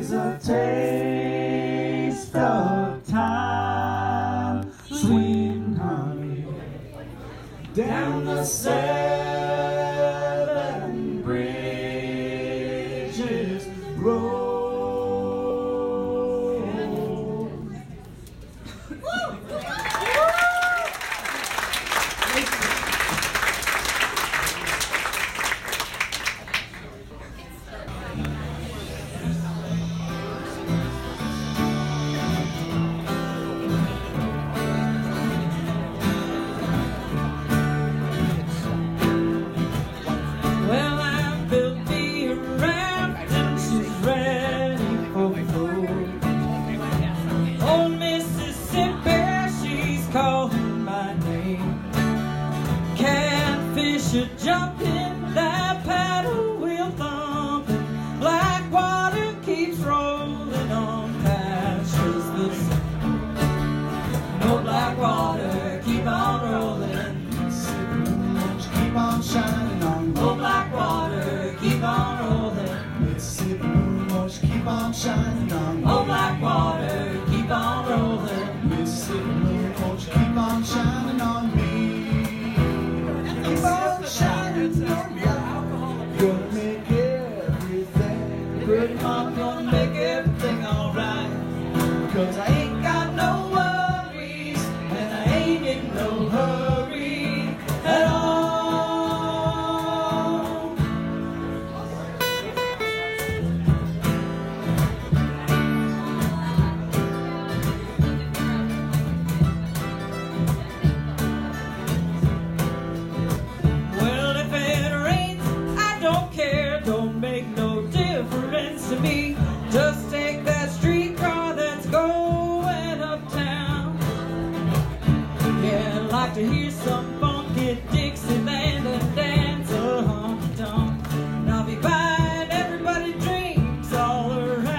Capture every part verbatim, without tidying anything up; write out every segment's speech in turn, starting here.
is a taste of time, sweet honey, down the seven bridges road. Well, I built me a raft and she's ready for food. Old Mississippi, she's calling my name. Catfish are jumping, that paddle wheel thumping. Black water keeps rolling on past us the same. No black water, keep on rolling. Keep on shining on me. Oh, black water, keep on rolling. Mississippi moon, won't you keep on shining on me? Oh, black water, keep on rolling. Mississippi moon, won't you keep on shining on me? Keep on shining on me. Gonna make everything, Pretty mom gonna make everything alright. 'cause I ain't got no worries, and I ain't in no hurry at all. Well, if it rains, I don't care, don't make no difference to me. Just take that streetcar that's going uptown. Yeah, I'd like to hear some funky Dixieland and dance a honky tonk. And I'll be buying everybody drinks all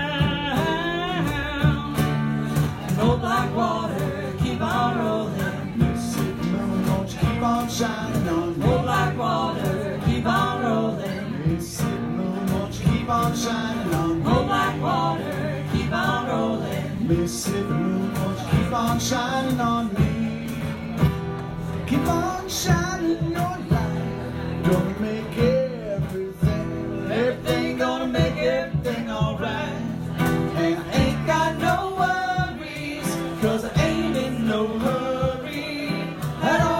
around. No black water, keep on rolling. Mississippi moon, won't you keep on shining on me? No black water, keep on rolling. Mississippi moon, won't you keep on shining on me? No black water, keep on rolling. Mississippi moon, won't you keep on shining on me? Keep on shining your light. Gonna make everything, Everything gonna make everything alright. and I ain't got no worries, 'Cause I ain't in no hurry at all.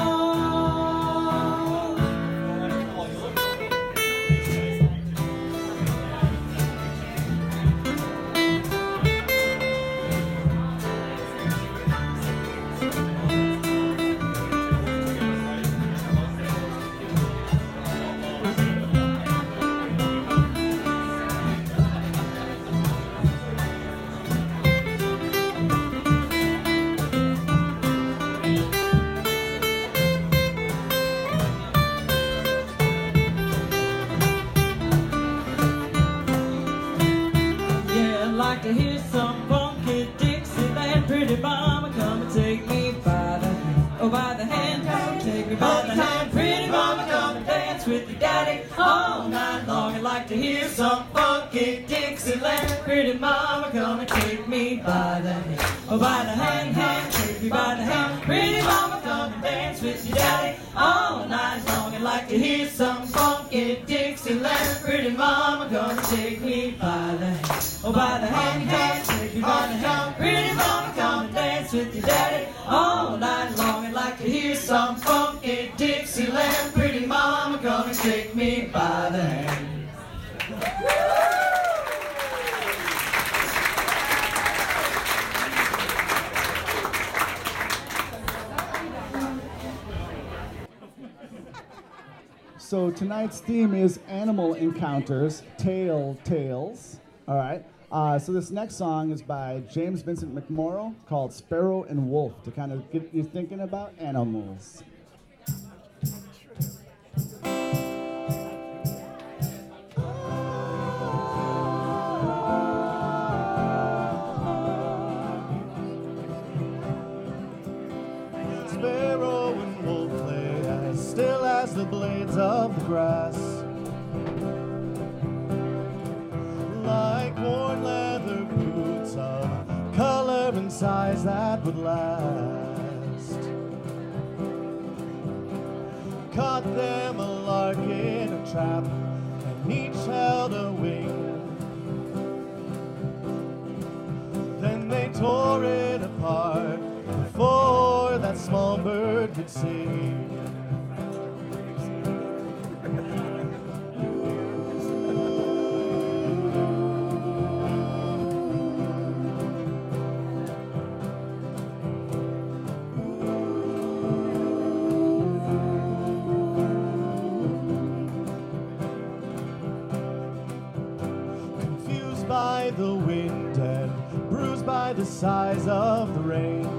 Yeah, I'd like to hear some funky Dixieland. Pretty mama, come and take me by the hand. Oh, by the hand, come and take me by the hand. Pretty mama, come and dance with your daddy all night long. I'd like to hear some funky Dixieland. Pretty mama, come and take me by the hand. Oh, by the hand, hand, take me by the hand. Pretty mama, come and dance with your daddy all night long. I'd like to hear some funky Dixieland. Pretty mama, come and take me by the hand. Oh, by the hand, hand, take me by the hand. Pretty mama, come and dance with your daddy all night long. I'd like to hear some funky Dixieland. Pretty mama, come and take me by the hand. So tonight's theme is animal encounters, tale tales. All right. Uh, so this next song is by James Vincent McMorrow called Sparrow and Wolf to kind of get you thinking about animals. Sparrow and wolf lay as still as the blades of the grass, like worn last. Caught them a lark in a trap, and each held a wing. Then they tore it apart before that small bird could sing. By the wind and bruised by the size of the rain,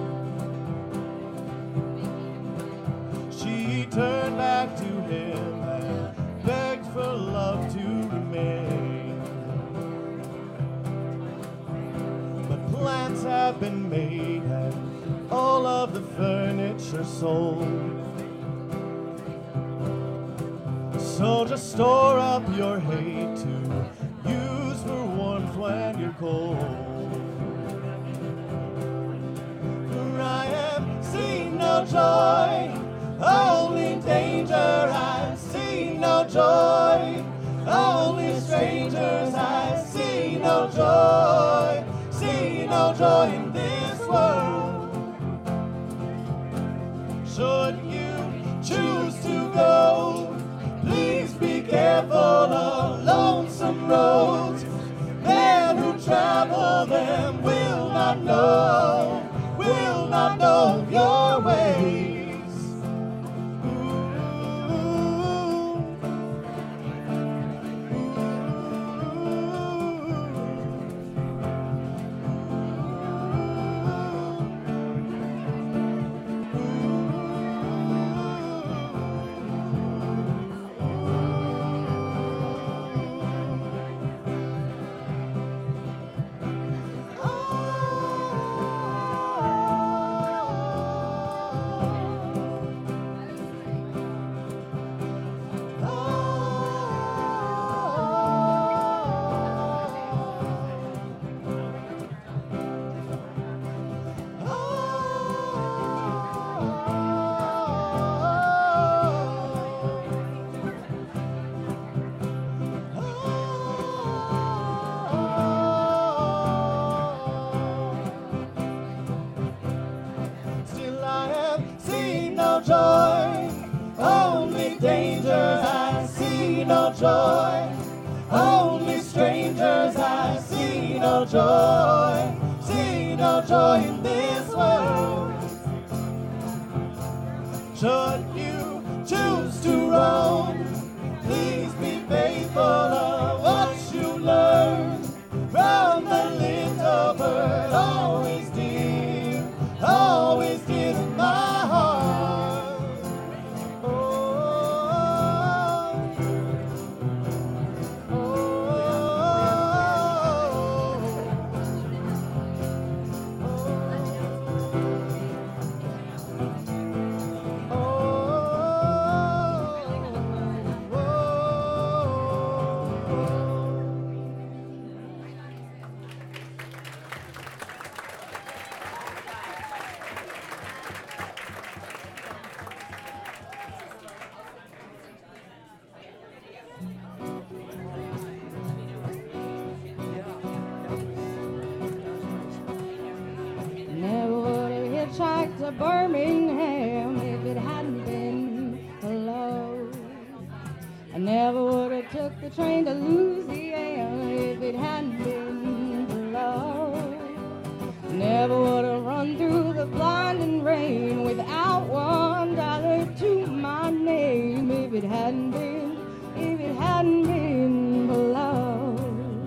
she turned back to him and begged for love to remain. But plans have been made and all of the furniture sold. So just store up your hate to use for warmth when you're cold. For I have seen no joy, only danger. I've seen no joy, only strangers. I see no joy, see no joy in this world. Should you choose to go, please be careful of lonesome roads. Men who travel them will not know, will not know your ways. Ooh. Joy, only dangers. I see no joy, only strangers. I see no joy, see no joy in this world. Should you choose to roam, please be faithful of what you learn from the little bird. Always dear, always dear to my heart. To Birmingham if it hadn't been for love. I never would have took the train to Louisiana if it hadn't been for love. Never would have run through the blinding rain without one dollar to my name if it hadn't been, if it hadn't been for love.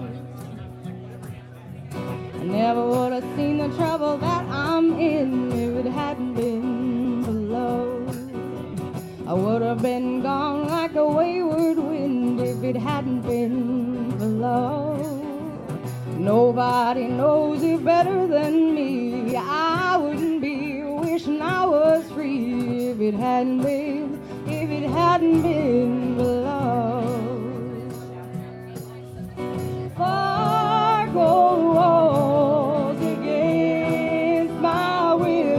I never would have seen the trouble that I'm in if it hadn't been for love. I would have been gone like a wayward wind if it hadn't been for love. Nobody knows it better than me. I wouldn't be wishing I was free if it hadn't been, if it hadn't been for love. Far go walls against my will.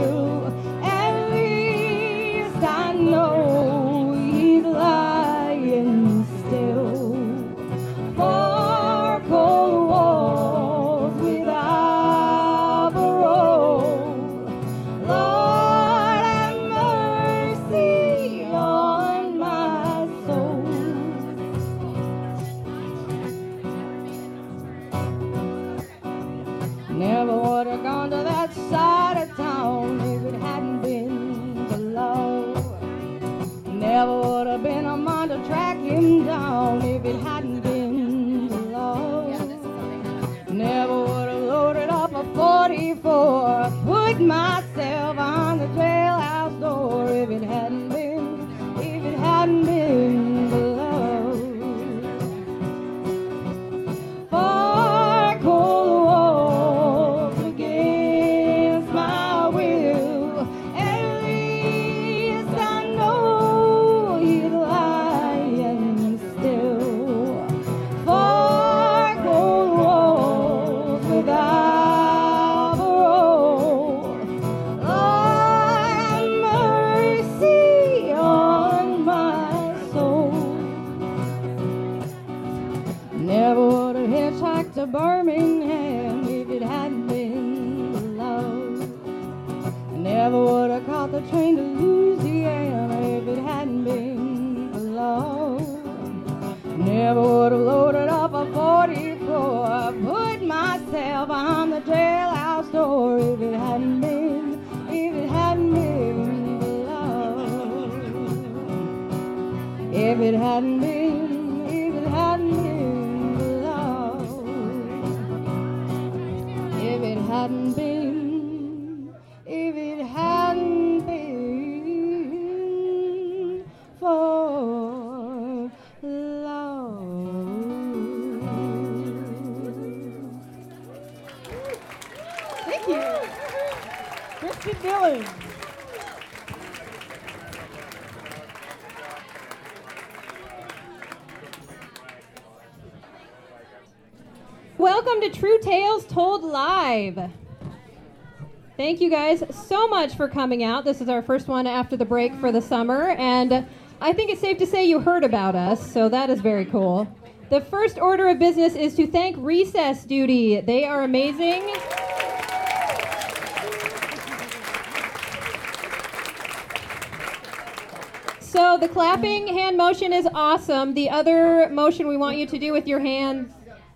Never would have gone to that side of town if it hadn't been for love. Never would have been a man to track him down if it hadn't been for love. Never would have loaded up a forty-four, put myself on the jailhouse door if it hadn't been, if it hadn't been for love. Far cold walls against my will, at least I know he's lying still. Far cold walls without parole. Lord, have mercy on my soul. Never would have hitchhiked to Birmingham if it hadn't been for love. Never would have caught the train to Louisiana if it hadn't been for love. Never would have loaded up a forty-four, put myself on the jailhouse door if it hadn't been, if it hadn't been for love. If it hadn't been, if it hadn't been for love. If it hadn't been, if it hadn't been for love. Thank you. Kristen Dillon. Welcome to True Tales Told Live. Thank you guys so much for coming out. This is our first one after the break for the summer, and I think it's safe to say you heard about us, so that is very cool. The first order of business is to thank Recess Duty. They are amazing. So the clapping hand motion is awesome. The other motion we want you to do with your hands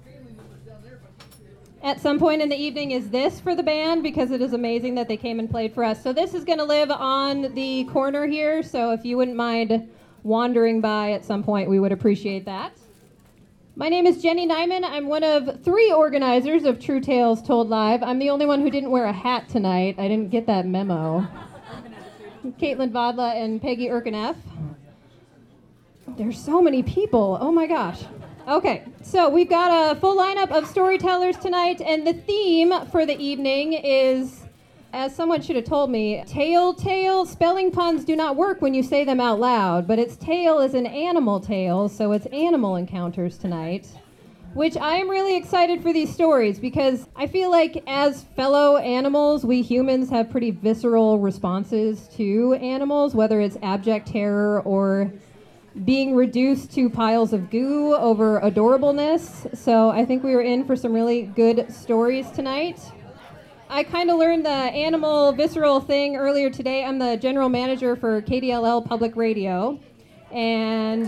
at some point in the evening is this for the band, because it is amazing that they came and played for us. So this is going to live on the corner here, so if you wouldn't mind wandering by at some point, we would appreciate that. My name is Jenny Nyman. I'm one of three organizers of True Tales Told Live. I'm the only one who didn't wear a hat tonight. I didn't get that memo. Caitlin Vodla and Peggy Erkeneff. There's so many people. Oh my gosh. Okay, so we've got a full lineup of storytellers tonight, and the theme for the evening is, as someone should have told me, tale, tale. Spelling puns do not work when you say them out loud, but its tale is an animal tale, so it's animal encounters tonight, which I am really excited for these stories because I feel like as fellow animals, we humans have pretty visceral responses to animals, whether it's abject terror or being reduced to piles of goo over adorableness. So I think we were in for some really good stories tonight. I kind of learned the animal visceral thing earlier today. I'm the general manager for K D L L Public Radio. And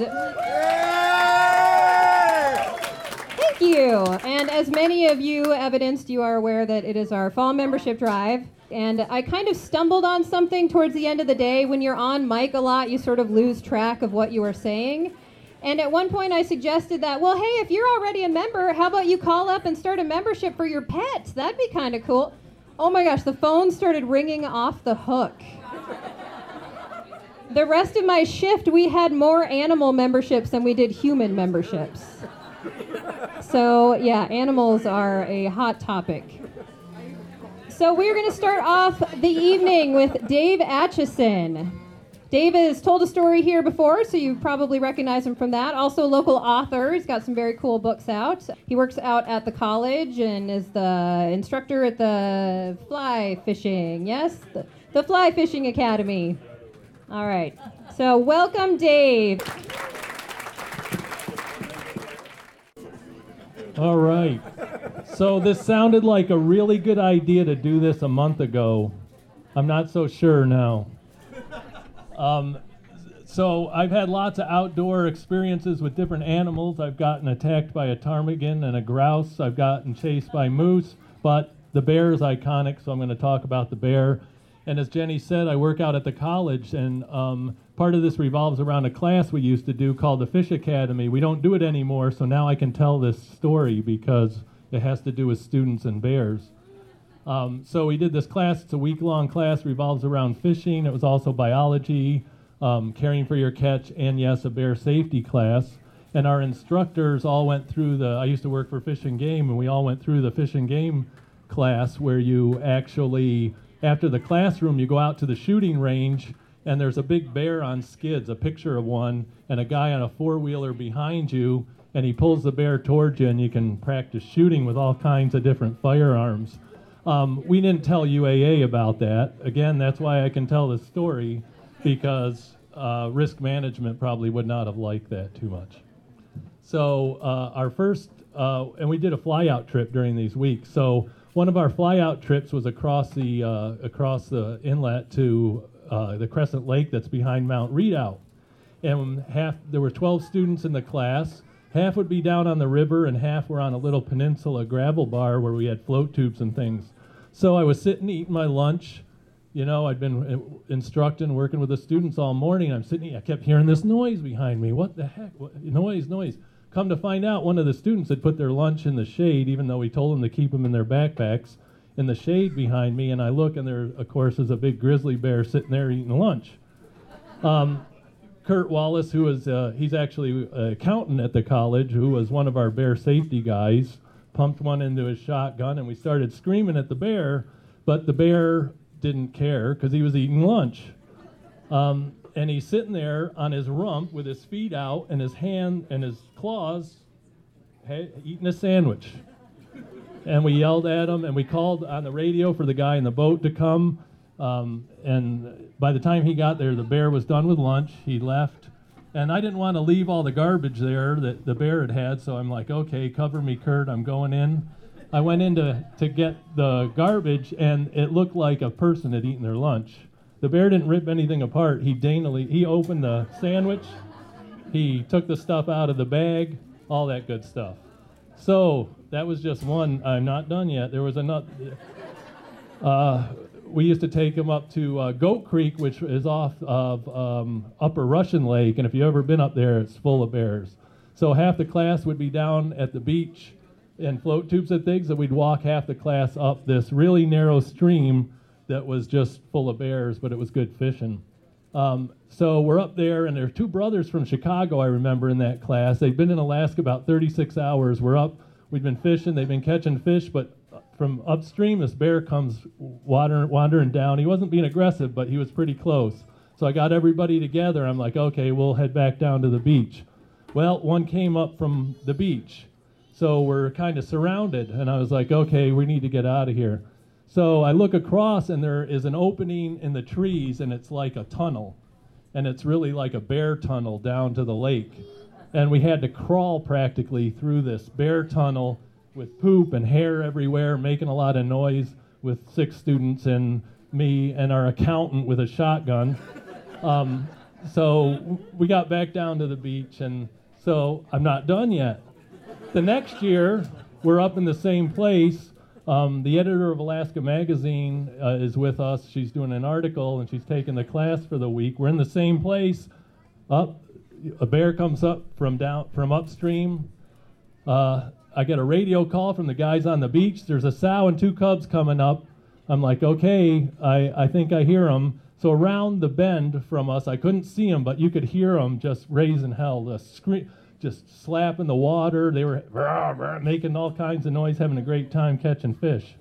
thank you. And as many of you evidenced, you are aware that it is our fall membership drive. And I kind of stumbled on something towards the end of the day. When you're on mic a lot, you sort of lose track of what you are saying. And at one point I suggested that, well, hey, if you're already a member, how about you call up and start a membership for your pets? That'd be kind of cool. Oh my gosh, the phone started ringing off the hook. The rest of my shift, we had more animal memberships than we did human memberships. So yeah, animals are a hot topic. So we're going to start off the evening with Dave Atchison. Dave has told a story here before, so you probably recognize him from that. Also a local author. He's got some very cool books out. He works out at the college and is the instructor at the fly fishing, yes? The, the Fly Fishing Academy. All right. So welcome, Dave. All right. So this sounded like a really good idea to do this a month ago. I'm not so sure now. Um, so I've had lots of outdoor experiences with different animals. I've gotten attacked by a ptarmigan and a grouse. I've gotten chased by moose. But the bear is iconic, so I'm going to talk about the bear. And as Jenny said, I work out at the college, and um, part of this revolves around a class we used to do called the Fish Academy. We don't do it anymore, so now I can tell this story because it has to do with students and bears. Um, so we did this class. It's a week-long class, revolves around fishing. It was also biology, um, caring for your catch, and yes, a bear safety class. And our instructors all went through the, I used to work for Fish and Game, and we all went through the Fish and Game class where you actually, after the classroom, you go out to the shooting range, and there's a big bear on skids, a picture of one, and a guy on a four-wheeler behind you, and he pulls the bear towards you, and you can practice shooting with all kinds of different firearms. Um, we didn't tell U A A about that. Again, that's why I can tell this story, because uh, risk management probably would not have liked that too much. So uh, our first, uh, and we did a fly-out trip during these weeks. So one of our fly-out trips was across the uh, across the inlet to uh, the Crescent Lake that's behind Mount Redoubt. And half there were twelve students in the class. Half would be down on the river, and half were on a little peninsula gravel bar where we had float tubes and things. So I was sitting eating my lunch. You know, I'd been uh, instructing, working with the students all morning. I'm sitting, I kept hearing this noise behind me. What the heck? What, noise, noise. Come to find out, one of the students had put their lunch in the shade, even though we told them to keep them in their backpacks, in the shade behind me. And I look, and there, of course, is a big grizzly bear sitting there eating lunch. Um, Kurt Wallace, who was, uh, he's actually an accountant at the college, who was one of our bear safety guys, pumped one into his shotgun, and we started screaming at the bear, but the bear didn't care because he was eating lunch. Um, and he's sitting there on his rump with his feet out and his hand and his claws hey, eating a sandwich. And we yelled at him, and we called on the radio for the guy in the boat to come. Um, and by the time he got there, the bear was done with lunch. He left. And I didn't want to leave all the garbage there that the bear had had, so I'm like, okay, cover me, Kurt, I'm going in. I went in to, to get the garbage, and it looked like a person had eaten their lunch. The bear didn't rip anything apart. He daintily, he opened the sandwich, he took the stuff out of the bag, all that good stuff. So that was just one. I'm not done yet. There was another. Uh, we used to take him up to uh, Goat Creek, which is off of um, Upper Russian Lake, and if you've ever been up there, it's full of bears. So half the class would be down at the beach in float tubes and things, and we'd walk half the class up this really narrow stream that was just full of bears, but it was good fishing. Um, so we're up there, and there are two brothers from Chicago, I remember, in that class. They've been in Alaska about thirty-six hours. We're up, we've been fishing, they've been catching fish, but from upstream, this bear comes water, wandering down. He wasn't being aggressive, but he was pretty close. So I got everybody together. I'm like, okay, we'll head back down to the beach. Well, one came up from the beach. So we're kind of surrounded, and I was like, okay, we need to get out of here. So I look across, and there is an opening in the trees, and it's like a tunnel. And it's really like a bear tunnel down to the lake. And we had to crawl practically through this bear tunnel with poop and hair everywhere, making a lot of noise, with six students and me and our accountant with a shotgun. Um, so we got back down to the beach, and so I'm not done yet. The next year, we're up in the same place. Um, the editor of Alaska Magazine uh, is with us. She's doing an article, and she's taking the class for the week. We're in the same place. Up, a bear comes up from down from upstream. Uh, I get a radio call from the guys on the beach. There's a sow and two cubs coming up. I'm like, okay, I, I think I hear them. So around the bend from us, I couldn't see them, but you could hear them just raising hell, just, scream, just slapping the water. They were rah, rah, making all kinds of noise, having a great time catching fish.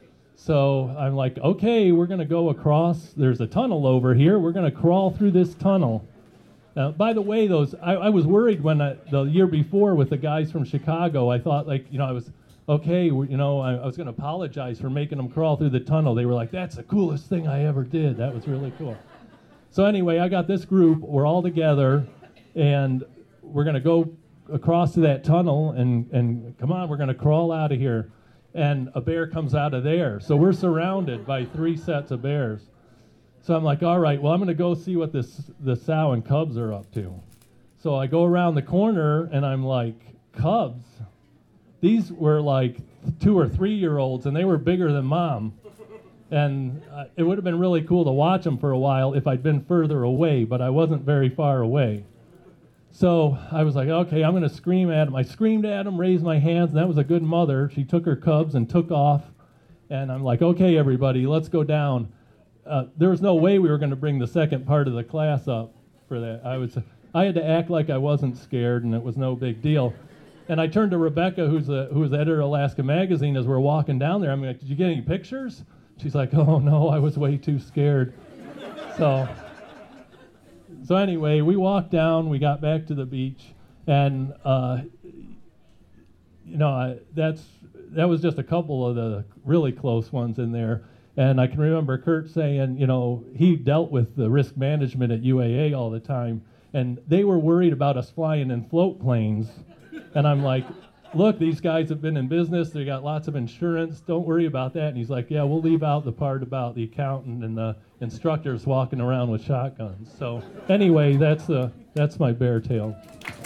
So I'm like, okay, we're going to go across. There's a tunnel over here. We're going to crawl through this tunnel. Uh, by the way, those I, I was worried when I, the year before with the guys from Chicago. I thought, like, you know, I was okay. You know, I, I was going to apologize for making them crawl through the tunnel. They were like, "That's the coolest thing I ever did." That was really cool. So anyway, I got this group. We're all together, and we're going to go across to that tunnel and and come on, we're going to crawl out of here. And a bear comes out of there. So we're surrounded by three sets of bears. So I'm like, all right, well, I'm going to go see what this the sow and cubs are up to. So I go around the corner, and I'm like, cubs? these were like two or three year olds, and they were bigger than Mom. And uh, it would have been really cool to watch them for a while if I'd been further away, but I wasn't very far away. So I was like, okay, I'm going to scream at them. I screamed at them, raised my hands, and that was a good mother. She took her cubs and took off. And I'm like, okay, everybody, let's go down. Uh, there was no way we were going to bring the second part of the class up for that. I was, I had to act like I wasn't scared, and it was no big deal. And I turned to Rebecca, who's the who's the editor of Alaska Magazine, as we're walking down there. I'm like, did you get any pictures? She's like, oh no, I was way too scared. So, so anyway, we walked down, we got back to the beach, and uh, you know, I, that's that was just a couple of the really close ones in there. And I can remember Kurt saying, you know, he dealt with the risk management at U A A all the time, and they were worried about us flying in float planes. And I'm like, look, these guys have been in business. They got lots of insurance. Don't worry about that. And he's like, yeah, we'll leave out the part about the accountant and the instructors walking around with shotguns. So anyway, that's uh, that's my bear tale.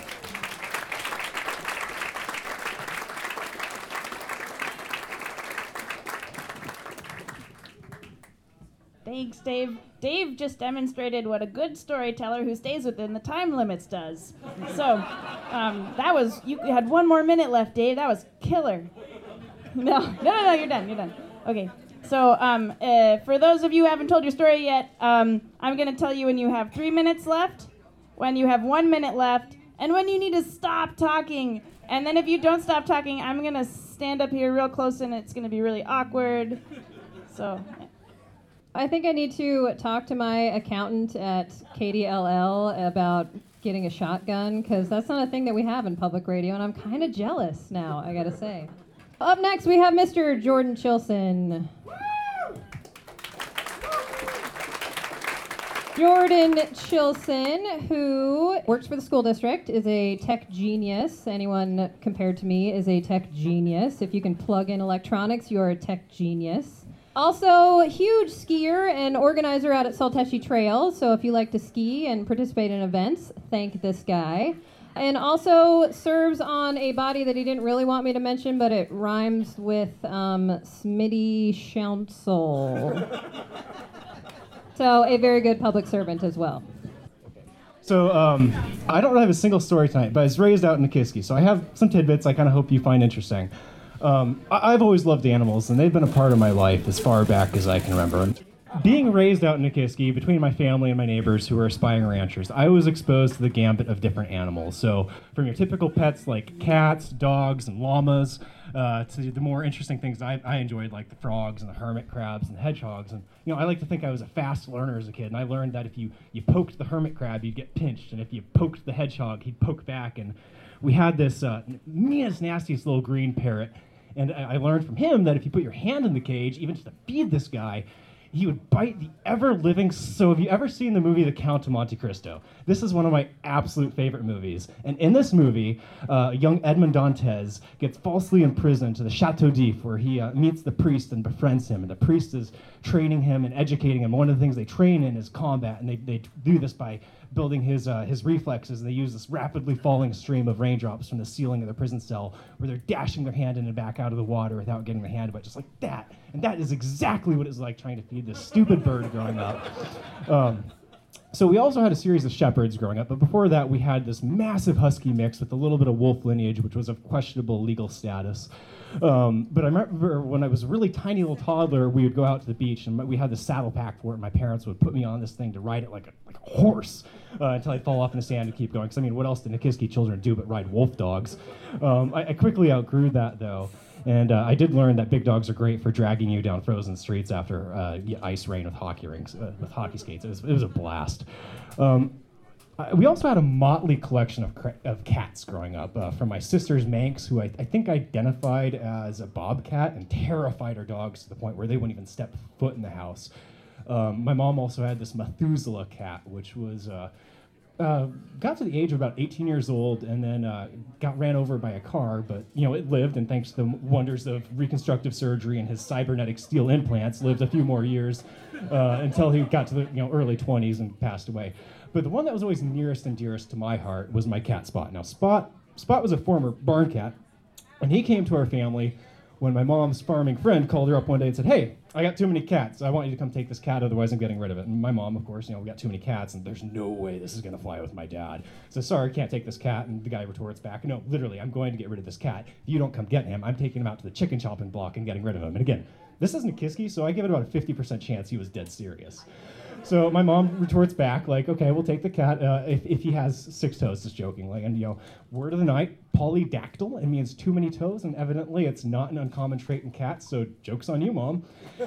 Thanks, Dave. Dave just demonstrated what a good storyteller who stays within the time limits does. So, um, that was, you had one more minute left, Dave. That was killer. No, no, no, no, you're done, you're done. Okay, so um, uh, for those of you who haven't told your story yet, um, I'm going to tell you when you have three minutes left, when you have one minute left, and when you need to stop talking. And then if you don't stop talking, I'm going to stand up here real close, and it's going to be really awkward. So... I think I need to talk to my accountant at K D L L about getting a shotgun, because that's not a thing that we have in public radio, and I'm kind of jealous now, I gotta say. Up next, we have Mister Jordan Chilson. Jordan Chilson, who works for the school district, is a tech genius. Anyone compared to me is a tech genius. If you can plug in electronics, you're a tech genius. Also, huge skier and organizer out at Salteshi Trail, so if you like to ski and participate in events, thank this guy. And also serves on a body that he didn't really want me to mention, but it rhymes with um, Smitty Schounsel. So a very good public servant as well. So um, I don't have a single story tonight, but I was raised out in Nikiski, so I have some tidbits I kind of hope you find interesting. Um, I- I've always loved animals, and they've been a part of my life as far back as I can remember. Being raised out in Nikiski, between my family and my neighbors who were aspiring ranchers, I was exposed to the gambit of different animals. So from your typical pets like cats, dogs, and llamas, uh, to the more interesting things I, I enjoyed, like the frogs and the hermit crabs and the hedgehogs. And you know, I like to think I was a fast learner as a kid, and I learned that if you, you poked the hermit crab, you'd get pinched, and if you poked the hedgehog, he'd poke back. And we had this uh, meanest, nastiest little green parrot. And I learned from him that if you put your hand in the cage, even just to feed this guy, he would bite the ever-living... So have you ever seen the movie The Count of Monte Cristo? This is one of my absolute favorite movies. And in this movie, uh, young Edmond Dantes gets falsely imprisoned to the Chateau d'If, where he uh, meets the priest and befriends him. And the priest is training him and educating him. One of the things they train in is combat, and they, they do this by building his uh, his reflexes, and they use this rapidly falling stream of raindrops from the ceiling of the prison cell, where they're dashing their hand in and back out of the water without getting their hand wet, just like that. And that is exactly what it's like trying to feed this stupid bird growing up. Um, so we also had a series of shepherds growing up, but before that we had this massive husky mix with a little bit of wolf lineage, which was of questionable legal status. Um, but I remember when I was a really tiny little toddler, we would go out to the beach, and we had the saddle pack for it. My parents would put me on this thing to ride it like a, like a horse uh, until I'd fall off in the sand and keep going. Because, I mean, what else do Nikiski children do but ride wolf dogs? Um, I, I quickly outgrew that, though. And uh, I did learn that big dogs are great for dragging you down frozen streets after uh, ice rain with hockey rinks, uh, with hockey skates. It was, it was a blast. Um, Uh, we also had a motley collection of, cra- of cats growing up, uh, from my sister's Manx, who I, I think identified as a bobcat and terrified her dogs to the point where they wouldn't even step foot in the house. Um, my mom also had this Methuselah cat, which was uh, uh, got to the age of about eighteen years old, and then uh, got ran over by a car, but you know, it lived, and thanks to the wonders of reconstructive surgery and his cybernetic steel implants, lived a few more years uh, until he got to the you know early twenties and passed away. But the one that was always nearest and dearest to my heart was my cat Spot. Now, Spot Spot was a former barn cat And he came to our family when my mom's farming friend called her up one day and said, hey, I got too many cats. I want you to come take this cat, otherwise I'm getting rid of it. And my mom, of course, you know, we got too many cats, and there's no way this is going to fly with my dad. So, sorry, can't take this cat. And the guy retorts back, no, literally, I'm going to get rid of this cat. If you don't come get him, I'm taking him out to the chicken chopping block and getting rid of him. And again, this is Nikiski, so I give it about a fifty percent chance he was dead serious. So my mom retorts back, like, okay, we'll take the cat uh, if, if he has six toes, just jokingly. And, you know, word of the night, polydactyl, it means too many toes, and evidently it's not an uncommon trait in cats, so joke's on you, Mom.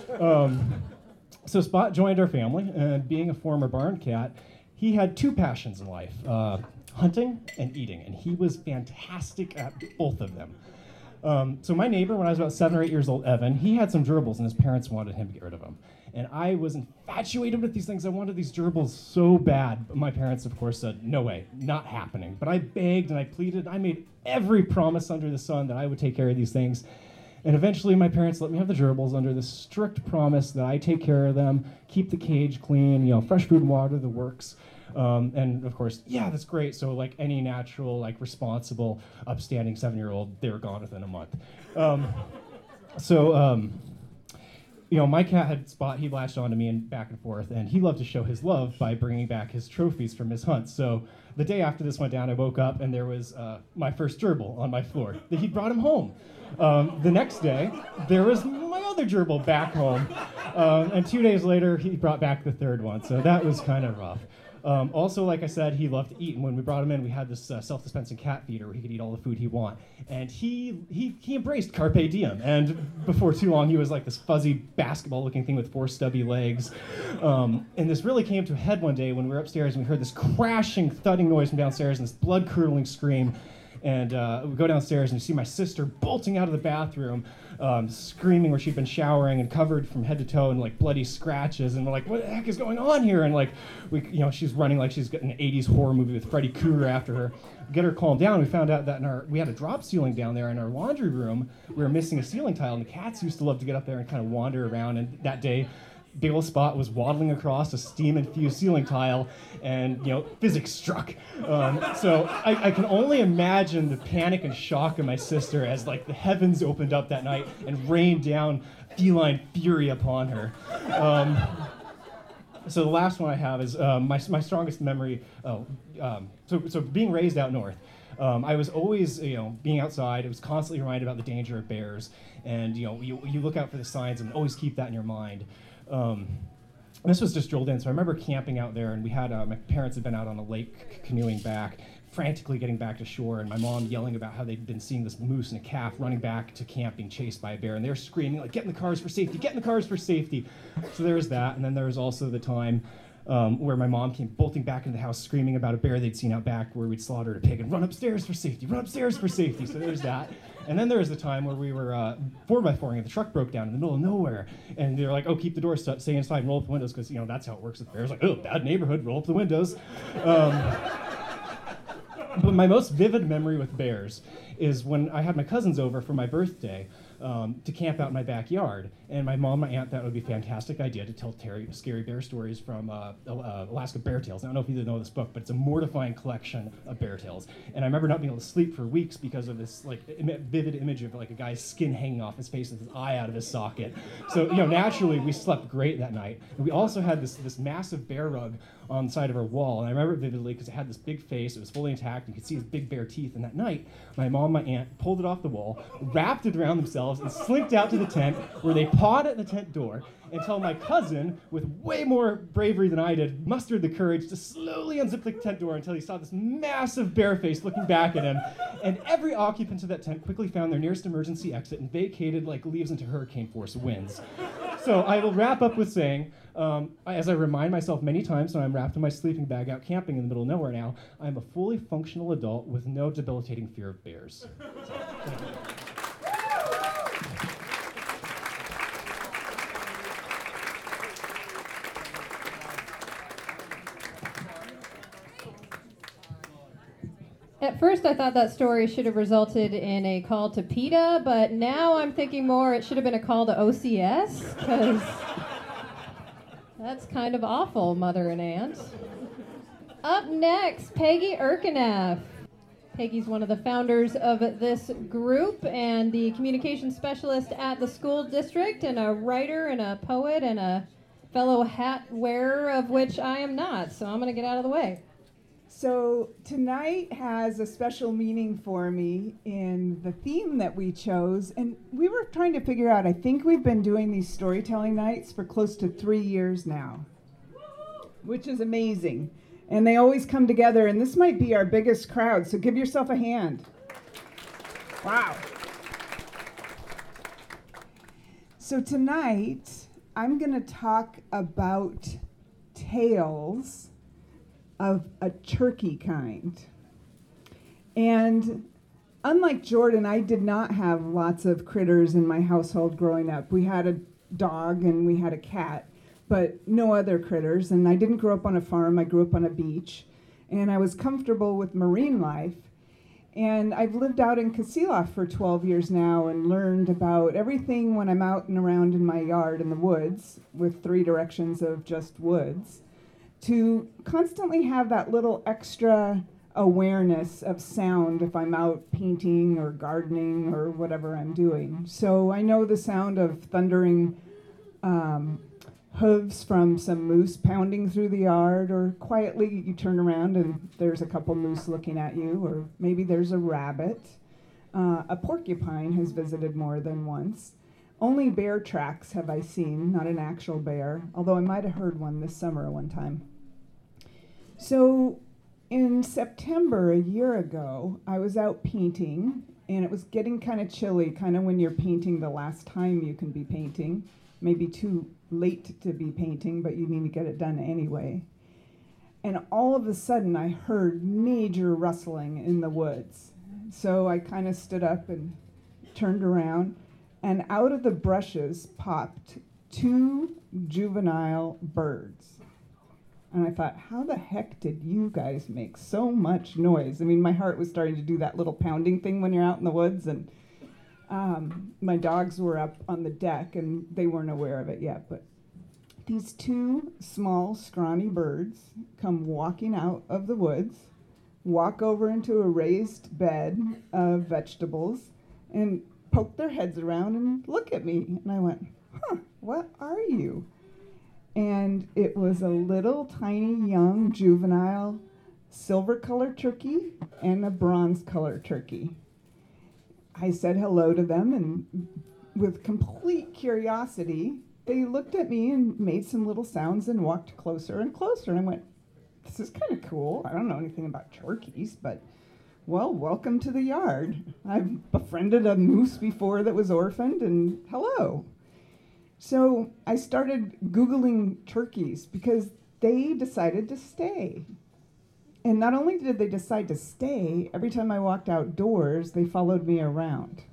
Um, so Spot joined our family, and being a former barn cat, he had two passions in life, uh, hunting and eating, and he was fantastic at both of them. Um, so my neighbor, when I was about seven or eight years old, Evan, he had some gerbils, and his parents wanted him to get rid of them. And I was infatuated with these things. I wanted these gerbils so bad. But my parents, of course, said, no way, not happening. But I begged and I pleaded. I made every promise under the sun that I would take care of these things. And eventually my parents let me have the gerbils under the strict promise that I take care of them, keep the cage clean, you know, fresh food and water, the works. Um, and of course, yeah, that's great. So like any natural, like responsible, upstanding seven-year-old, they were gone within a month. Um, so, um, you know, my cat had Spot, he latched onto me and back and forth, and he loved to show his love by bringing back his trophies from his hunts. So the day after this went down, I woke up and there was uh, my first gerbil on my floor that he brought him home. Um, the next day, there was my other gerbil back home. Um, and two days later, he brought back the third one. So that was kind of rough. Um, also, like I said, he loved to eat, and when we brought him in, we had this uh, self-dispensing cat feeder where he could eat all the food he want, and he he he embraced carpe diem, and before too long, he was like this fuzzy basketball-looking thing with four stubby legs, um, and this really came to a head one day when we were upstairs, and we heard this crashing, thudding noise from downstairs, and this blood-curdling scream, and uh, we go downstairs, and you see my sister bolting out of the bathroom, Um, screaming where she'd been showering and covered from head to toe in like bloody scratches, and we're like, what the heck is going on here? And like, we, you know, she's running like she's got an eighties horror movie with Freddy Krueger after her. Get her calmed down. We found out that in our we had a drop ceiling down there in our laundry room. We were missing a ceiling tile, and the cats used to love to get up there and kind of wander around. And that day, big old Spot was waddling across a steam-infused ceiling tile, and, you know, physics struck. Um, so I, I can only imagine the panic and shock of my sister as, like, the heavens opened up that night and rained down feline fury upon her. Um, so the last one I have is um, my, my strongest memory. Oh, um, so, so being raised out north, Um, I was always, you know, being outside, I was constantly reminded about the danger of bears, and, you know, you, you look out for the signs and always keep that in your mind. Um, this was just drilled in, so I remember camping out there, and we had, uh, my parents had been out on a lake c- canoeing back, frantically getting back to shore, and my mom yelling about how they'd been seeing this moose and a calf running back to camp being chased by a bear, and they're screaming, like, get in the cars for safety, get in the cars for safety. So there was that, and then there was also the time Um, where my mom came bolting back into the house screaming about a bear they'd seen out back where we'd slaughtered a pig and run upstairs for safety, run upstairs for safety. So there's that. And then there was the time where we were uh, four by four-ing and the truck broke down in the middle of nowhere. And they were like, oh, keep the doors shut, stay inside and roll up the windows, because, you know, that's how it works with bears. Like, oh, bad neighborhood, roll up the windows. Um, but my most vivid memory with bears is when I had my cousins over for my birthday um, to camp out in my backyard. And my mom and my aunt thought it would be a fantastic idea to tell Terry scary bear stories from uh, uh, Alaska Bear Tales. I don't know if you know this book, but it's a mortifying collection of bear tales. And I remember not being able to sleep for weeks because of this like im- vivid image of like a guy's skin hanging off his face with his eye out of his socket. So, you know, naturally we slept great that night. And we also had this, this massive bear rug on the side of our wall. And I remember it vividly because it had this big face, it was fully intact, and you could see his big bare teeth. And that night, my mom and my aunt pulled it off the wall, wrapped it around themselves, and slinked out to the tent, where they pawed at the tent door until my cousin, with way more bravery than I did, mustered the courage to slowly unzip the tent door until he saw this massive bear face looking back at him. And every occupant of that tent quickly found their nearest emergency exit and vacated like leaves into hurricane force winds. So I will wrap up with saying, um, as I remind myself many times when I'm wrapped in my sleeping bag out camping in the middle of nowhere now, I'm a fully functional adult with no debilitating fear of bears. So, thank you. At first, I thought that story should have resulted in a call to PETA, but now I'm thinking more it should have been a call to O C S, because that's kind of awful, Mother and Aunt. Up next, Peggy Erkeneff. Peggy's one of the founders of this group and the communication specialist at the school district, and a writer and a poet and a fellow hat wearer, of which I am not, so I'm going to get out of the way. So tonight has a special meaning for me in the theme that we chose, and we were trying to figure out, I think we've been doing these storytelling nights for close to three years now, which is amazing. And they always come together, and this might be our biggest crowd, so give yourself a hand. Wow. So tonight, I'm going to talk about tales of a turkey kind. And unlike Jordan, I did not have lots of critters in my household growing up. We had a dog and we had a cat, but no other critters. And I didn't grow up on a farm, I grew up on a beach. And I was comfortable with marine life. And I've lived out in Kasilof for twelve years now and learned about everything when I'm out and around in my yard in the woods, with three directions of just woods, to constantly have that little extra awareness of sound if I'm out painting or gardening or whatever I'm doing. So I know the sound of thundering um, hooves from some moose pounding through the yard, or quietly you turn around and there's a couple moose looking at you, or maybe there's a rabbit. Uh, a porcupine has visited more than once. Only bear tracks have I seen, not an actual bear, although I might have heard one this summer one time. So in September a year ago, I was out painting, and it was getting kind of chilly, kind of when you're painting the last time you can be painting. Maybe too late to be painting, but you need to get it done anyway. And all of a sudden, I heard major rustling in the woods. So I kind of stood up and turned around, and out of the brushes popped two juvenile birds. And I thought, how the heck did you guys make so much noise? I mean, my heart was starting to do that little pounding thing when you're out in the woods, and um, my dogs were up on the deck, and they weren't aware of it yet. But these two small, scrawny birds come walking out of the woods, walk over into a raised bed of vegetables, and poke their heads around and look at me. And I went, huh, what are you? And it was a little tiny young juvenile silver colored turkey and a bronze colored turkey. I said hello to them, and with complete curiosity, they looked at me and made some little sounds and walked closer and closer. And I went, this is kind of cool. I don't know anything about turkeys, but well, welcome to the yard. I've befriended a moose before that was orphaned, and hello. So I started Googling turkeys because they decided to stay. And not only did they decide to stay, every time I walked outdoors, they followed me around.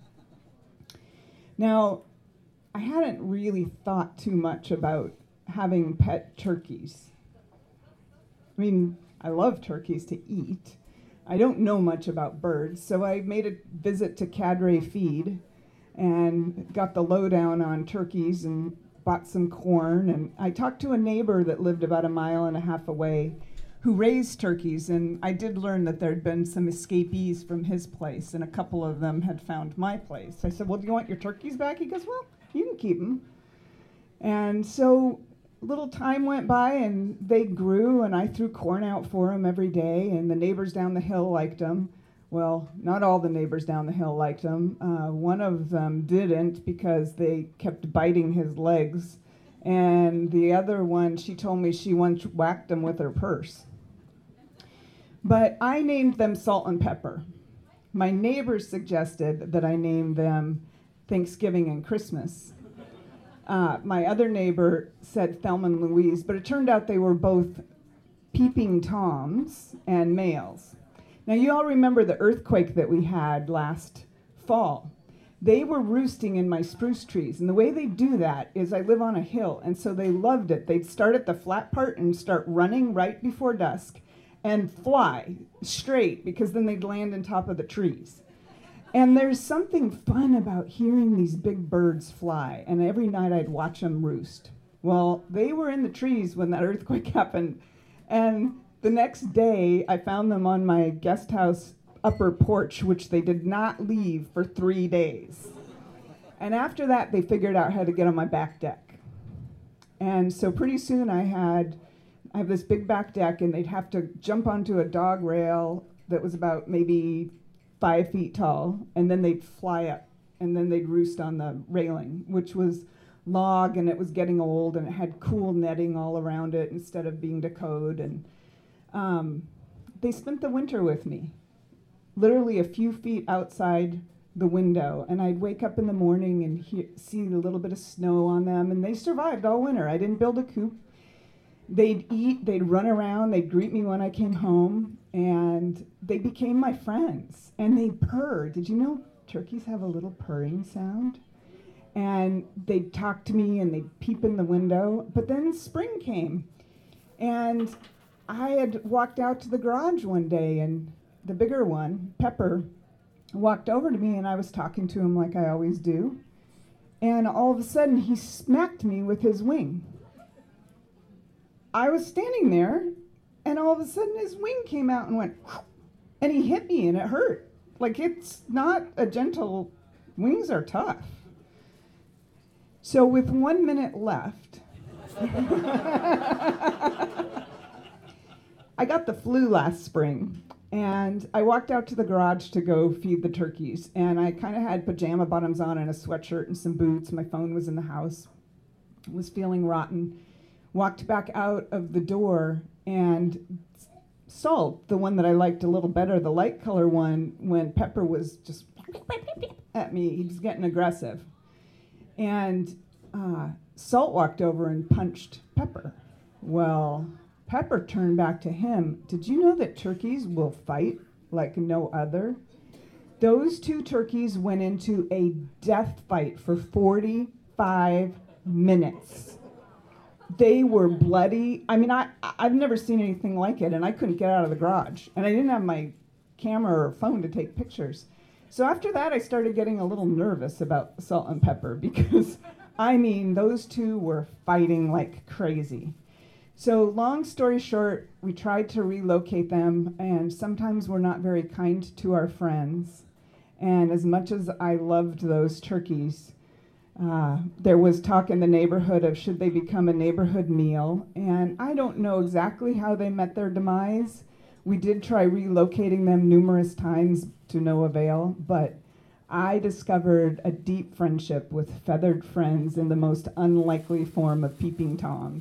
Now, I hadn't really thought too much about having pet turkeys. I mean, I love turkeys to eat. I don't know much about birds, so I made a visit to Cadre Feed and got the lowdown on turkeys and bought some corn. And I talked to a neighbor that lived about a mile and a half away who raised turkeys, and I did learn that there'd been some escapees from his place, and a couple of them had found my place. I said, well, do you want your turkeys back? He goes, well, you can keep them. And so a little time went by, and they grew, and I threw corn out for them every day, and the neighbors down the hill liked them. Well, not all the neighbors down the hill liked him. Uh, one of them didn't because they kept biting his legs. And the other one, she told me she once whacked him with her purse. But I named them Salt and Pepper. My neighbors suggested that I name them Thanksgiving and Christmas. Uh, my other neighbor said Thelma and Louise, but it turned out they were both peeping toms and males. Now, you all remember the earthquake that we had last fall. They were roosting in my spruce trees, and the way they do that is I live on a hill, and so they loved it. They'd start at the flat part and start running right before dusk and fly straight, because then they'd land on top of the trees. And there's something fun about hearing these big birds fly, and every night I'd watch them roost. Well, they were in the trees when that earthquake happened, and the next day, I found them on my guest house upper porch, which they did not leave for three days. And after that, they figured out how to get on my back deck. And so pretty soon I had, I have this big back deck, and they'd have to jump onto a dog rail that was about maybe five feet tall, and then they'd fly up, and then they'd roost on the railing, which was log, and it was getting old, and it had cool netting all around it instead of being decode. And um, they spent the winter with me, literally a few feet outside the window, and I'd wake up in the morning and hear, see a little bit of snow on them, and they survived all winter. I didn't build a coop. They'd eat, they'd run around, they'd greet me when I came home, and they became my friends. And they purr. Did you know turkeys have a little purring sound? And they'd talk to me, and they'd peep in the window. But then spring came, and I had walked out to the garage one day, and the bigger one, Pepper, walked over to me, and I was talking to him like I always do. And all of a sudden, he smacked me with his wing. I was standing there, and all of a sudden his wing came out and went, and he hit me, and it hurt. Like, it's not a gentle, wings are tough. So with one minute left, I got the flu last spring, and I walked out to the garage to go feed the turkeys, and I kind of had pajama bottoms on and a sweatshirt and some boots. My phone was in the house. I was feeling rotten. Walked back out of the door, and Salt, the one that I liked a little better, the light color one, when Pepper was just at me, he was getting aggressive. And uh, Salt walked over and punched Pepper. Well, Pepper turned back to him. Did you know that turkeys will fight like no other? Those two turkeys went into a death fight for forty-five minutes. They were bloody. I mean, I, I've never seen anything like it, and I couldn't get out of the garage. And I didn't have my camera or phone to take pictures. So after that, I started getting a little nervous about Salt and Pepper because, I mean, those two were fighting like crazy. So long story short, we tried to relocate them, and sometimes we're not very kind to our friends. And as much as I loved those turkeys, Uh, there was talk in the neighborhood of should they become a neighborhood meal, and I don't know exactly how they met their demise. We did try relocating them numerous times to no avail, but I discovered a deep friendship with feathered friends in the most unlikely form of peeping toms.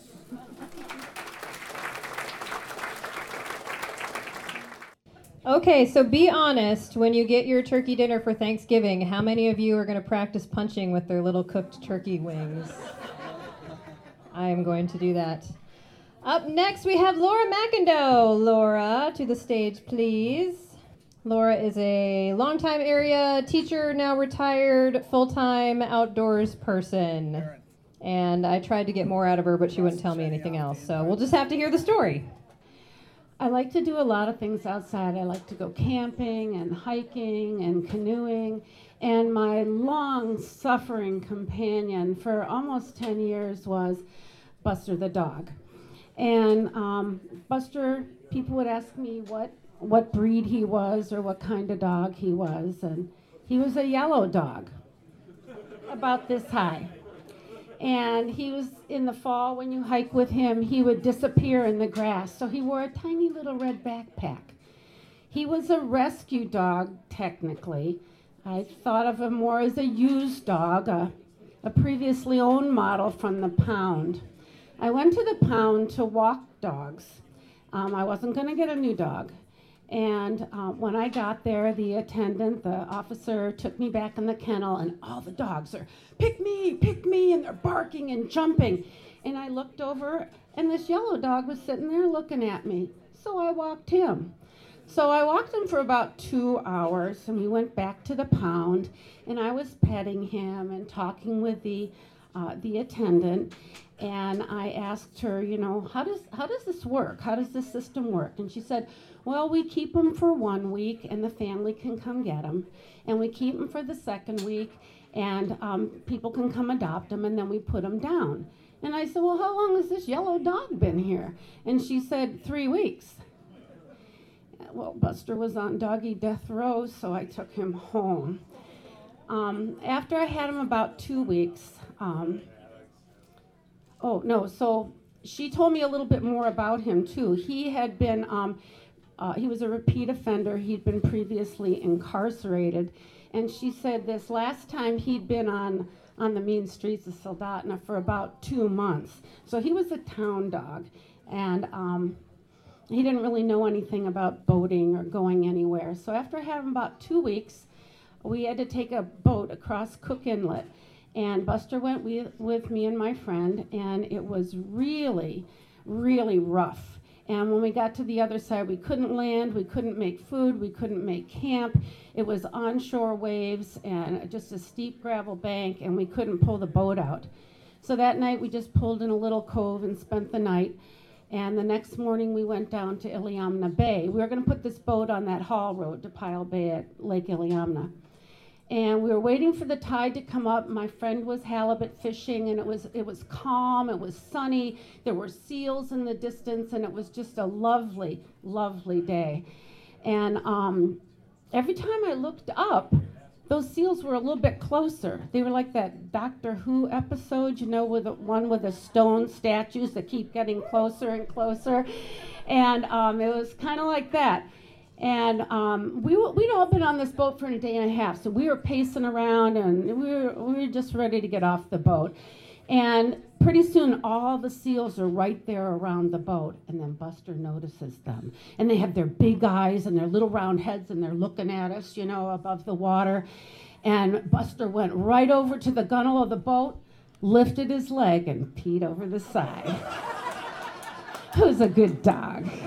Okay, so be honest, when you get your turkey dinner for Thanksgiving, how many of you are going to practice punching with their little cooked turkey wings? I am going to do that. Up next, we have Laura McIndoe. Laura, to the stage, please. Laura is a longtime area teacher, now retired, full-time outdoors person. And I tried to get more out of her, but she wouldn't tell me anything else, so we'll just have to hear the story. I like to do a lot of things outside. I like to go camping and hiking and canoeing. And my long-suffering companion for almost ten years was Buster the dog. And um, Buster, people would ask me what, what breed he was or what kind of dog he was. And he was a yellow dog, about this high. And he was, in the fall, when you hike with him, he would disappear in the grass. So he wore a tiny little red backpack. He was a rescue dog, technically. I thought of him more as a used dog, a, a previously owned model from the pound. I went to the pound to walk dogs. Um, I wasn't going to get a new dog. And uh, when I got there, the attendant, the officer, took me back in the kennel, and all the dogs are, pick me, pick me, and they're barking and jumping. And I looked over, and this yellow dog was sitting there looking at me. So I walked him. So I walked him for about two hours, and we went back to the pound, and I was petting him and talking with the uh, the attendant. And I asked her, you know, how does how does this work? How does this system work? And she said, well, we keep them for one week, and the family can come get them. And we keep them for the second week, and um, people can come adopt them, and then we put them down. And I said, well, how long has this yellow dog been here? And she said, three weeks. Well, Buster was on doggy death row, so I took him home. Um, after I had him about two weeks, um, oh, no, so she told me a little bit more about him, too. He had been, um, uh, he was a repeat offender. He'd been previously incarcerated. And she said this last time he'd been on, on the mean streets of Soldotna for about two months. So he was a town dog. And um, he didn't really know anything about boating or going anywhere. So after I had him about two weeks, we had to take a boat across Cook Inlet. And Buster went with, with me and my friend, and it was really, really rough. And when we got to the other side, we couldn't land, we couldn't make food, we couldn't make camp. It was onshore waves and just a steep gravel bank, and we couldn't pull the boat out. So that night, we just pulled in a little cove and spent the night. And the next morning, we went down to Iliamna Bay. We were going to put this boat on that haul road to Pile Bay at Lake Iliamna. And we were waiting for the tide to come up. My friend was halibut fishing, and it was it was calm, it was sunny, there were seals in the distance, and it was just a lovely, lovely day. And um, every time I looked up, those seals were a little bit closer. They were like that Doctor Who episode, you know, with the one with the stone statues that keep getting closer and closer. And um, it was kind of like that. And um, we, we'd all been on this boat for a day and a half, so we were pacing around, and we were, we were just ready to get off the boat. And pretty soon, all the seals are right there around the boat, and then Buster notices them. And they have their big eyes and their little round heads, and they're looking at us, you know, above the water. And Buster went right over to the gunwale of the boat, lifted his leg, and peed over the side. Who's a good dog?